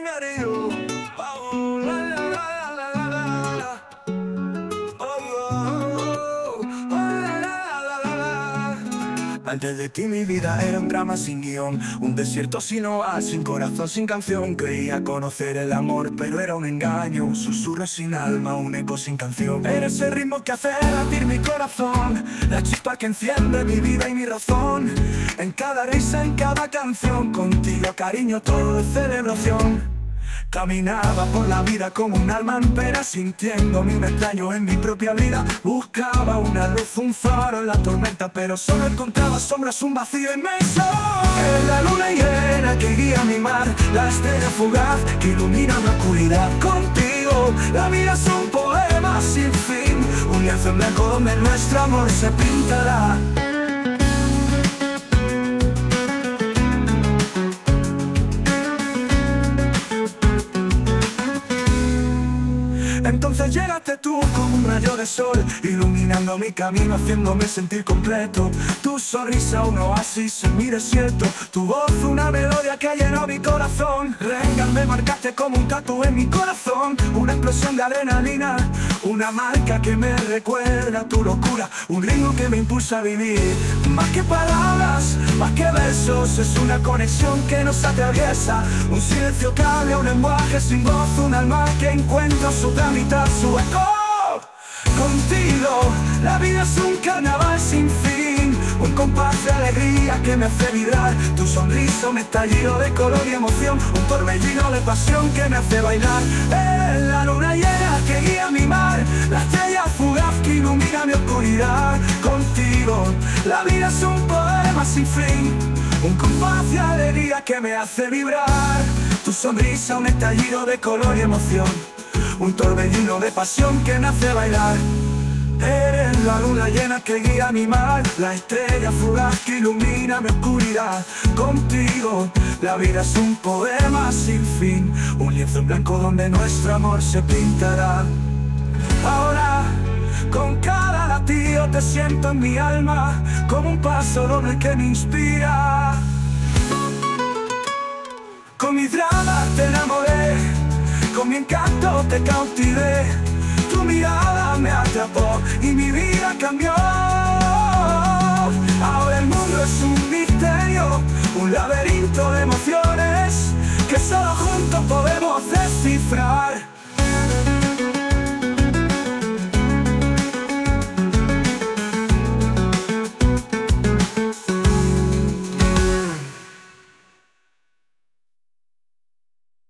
engaño. Oh, la, la, la, la, la, la, la. Oh, oh, la, la, la, la, la. Antes de ti mi vida era un drama sin guión, un desierto sin oas, sin corazón, sin canción. Creía conocer el amor, pero era un engaño, un susurro sin alma, un eco sin canción. Eres el ritmo que hace latir mi corazón, la chispa que enciende mi vida y mi razón. En cada risa, en cada canción, contigo cariño, todo es celebración. Caminaba por la vida como un alma en pena, sintiéndome un extraño en mi propia vida. Buscaba una luz, un faro en la tormenta, pero solo encontraba sombras, un vacío inmenso. Es la luna llena que guía mi mar, la estrella fugaz que ilumina mi oscuridad. Contigo la vida es un poema sin fin, un lienzo en blanco donde nuestro amor se pintará. Entonces llegaste tú como un rayo de sol, iluminando mi camino, haciéndome sentir completo. Tu sonrisa un oasis en mi desierto, tu voz una melodía que llenó mi corazón. Renga, me marcaste como un tatu en mi corazón, una explosión de adrenalina, una marca que me recuerda tu locura, un ritmo que me impulsa a vivir. Más que palabras, más que versos, es una conexión que nos atraviesa, un silencio que habla, un lenguaje sin voz, un alma que encuentra su mitad, su eco. Contigo la vida es un carnaval sin fin, un compás de alegría que me hace vibrar. Tu sonrisa, un estallido de color y emoción, un torbellino de pasión que me hace bailar. Es la luna llena que guía mi mar, la estrella fugaz que ilumina mi oscuridad. Contigo la vida es un poema sin fin, un compás de alegría que me hace vibrar. Tu sonrisa, un estallido de color y emoción, un torbellino de pasión que me hace bailar. Eres la luna llena que guía mi mar, la estrella fugaz que ilumina mi oscuridad. Contigo la vida es un poema sin fin, un lienzo en blanco donde nuestro amor se pintará. Ahora con cada latido te siento en mi alma, como un paso doble que me inspira. Con mi drama te enamoré, con mi encanto te cautivé, tu mirada me atrapó y mi vida cambió. Ahora el mundo es un misterio, un laberinto de emociones que solo juntos podemos descifrar.